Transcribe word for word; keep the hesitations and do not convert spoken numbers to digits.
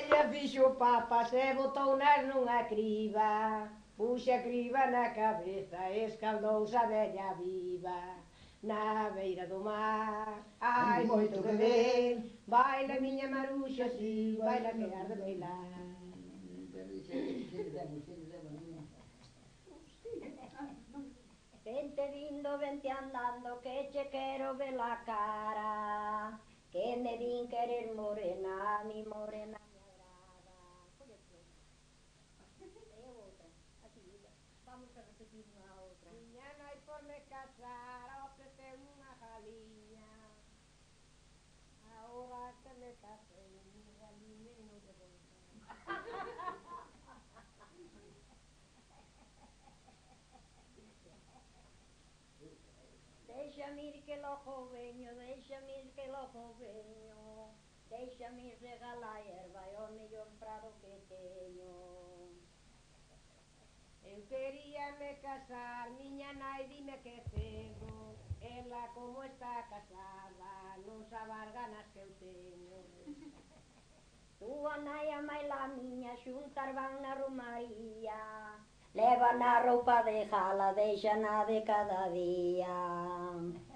ella fixo papas e botounas nunha criba. Puxe a criba na cabeza, escaldouse a vella viva. Na beira do mar, ai moito que ven, baila miña Maruxa, si, baila que arde bailar. Vente vindo, vente andando, que che quero ver la cara, que me vin querer morena, mi morena me agrada. E outra, así, vamos a repetir unha outra. Miña nai por me casar, ofreceu unha galiña. Ahora que me casei, mi galiña non lle vou dar. Deixa-me ir que logo veño, deixa-me ir que logo veño, deixa-me ir regalar a erva e o mellor prado que teño. Eu quería me casar, miña nai dime que cedo, ela como está casada, non sabe as ganas que eu teño. Túa nai a maila miña xuntas van na romaría, levan a roupa de gala, deixana de cada día.